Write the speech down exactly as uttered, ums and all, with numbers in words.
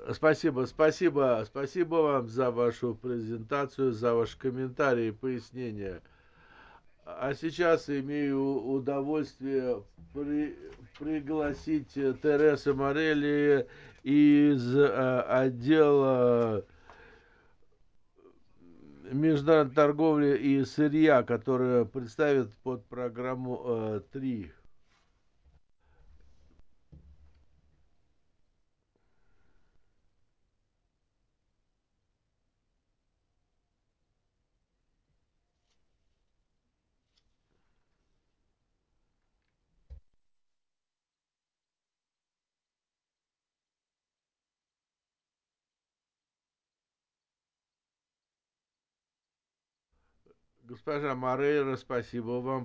Спасибо, спасибо, спасибо вам за вашу презентацию, за ваши комментарии и пояснения. А сейчас имею удовольствие при- пригласить э, Тересу Морелли из э, отдела международной торговли и сырья, которая представит под программу э, три. Госпожа Морейра, спасибо вам.